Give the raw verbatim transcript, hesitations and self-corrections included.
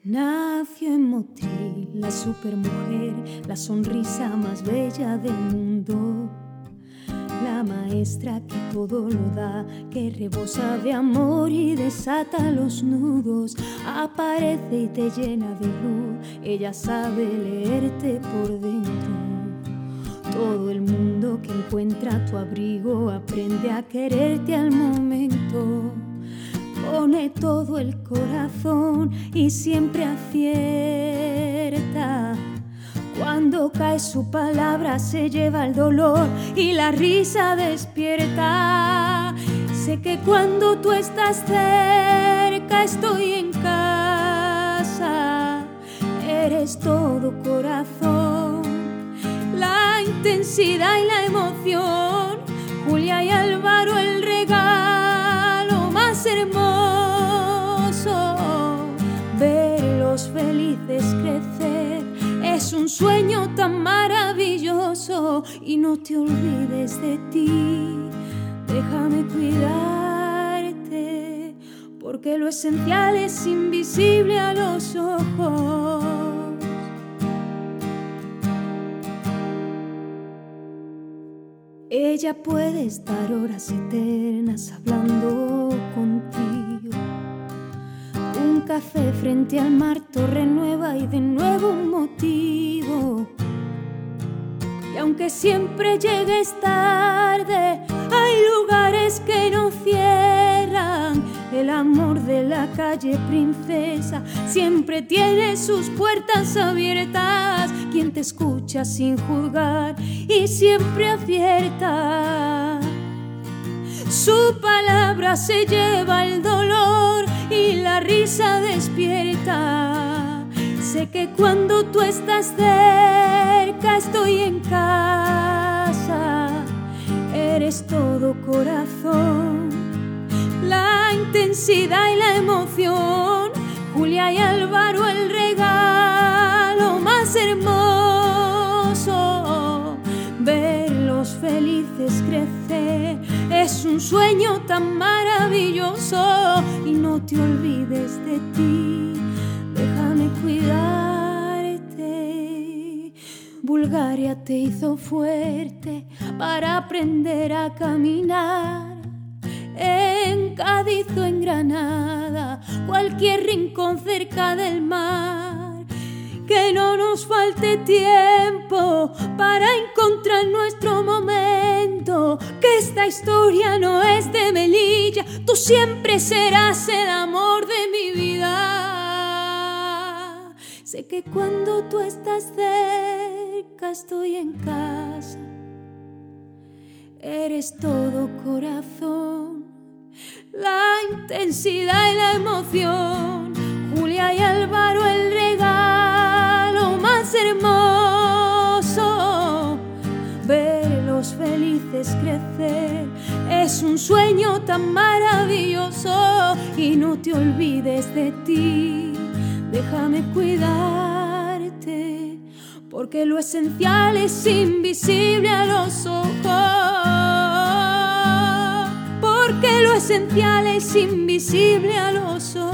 Nació en Motril la supermujer, la sonrisa más bella del mundo, la maestra que todo lo da, que rebosa de amor y desata los nudos. Aparece y te llena de luz, ella sabe leerte por dentro. Todo el mundo que encuentra tu abrigo aprende a quererte al momento. Pone todo el corazón y siempre acierta. Cuando cae su palabra se lleva el dolor y la risa despierta. Sé que cuando tú estás cerca estoy en casa. Eres todo corazón, la intensidad y la emoción. Julia y Álvaro, el regalo más hermoso. Verlos felices crecer es un sueño tan maravilloso. Y no te olvides de ti, déjame cuidarte, porque lo esencial es invisible a los ojos. Ella puede estar horas eternas hablando contigo. Un café frente al mar, torre nueva y de nuevo un motivo. Y aunque siempre llegues tarde, hay lugares que no cierran. El amor de la calle princesa siempre tiene sus puertas abiertas. Quien te escucha sin juzgar y siempre acierta. Su palabra se lleva el dolor y la risa despierta. Sé que cuando tú estás cerca estoy en casa. Eres todo corazón, la intensidad y la emoción. Julia y Álvaro, el regalo más hermoso. Verlos felices crecer es un sueño tan maravilloso. Y no te olvides de ti, déjame cuidarte. Bulgaria te hizo fuerte para aprender a caminar. En Cádiz o en Granada, cualquier rincón cerca del mar. Que no nos falte tiempo para encontrar nuestro momento. Que esta historia no es de Melilla, tú siempre serás el amor de mi vida. Sé que cuando tú estás cerca estoy en casa. Eres todo corazón, la intensidad y la emoción. Julia y Álvaro, el regalo más hermoso. Verlos felices crecer es un sueño tan maravilloso. Y no te olvides de ti, déjame cuidarte, porque lo esencial es invisible a los ojos. Porque lo esencial es invisible a los ojos.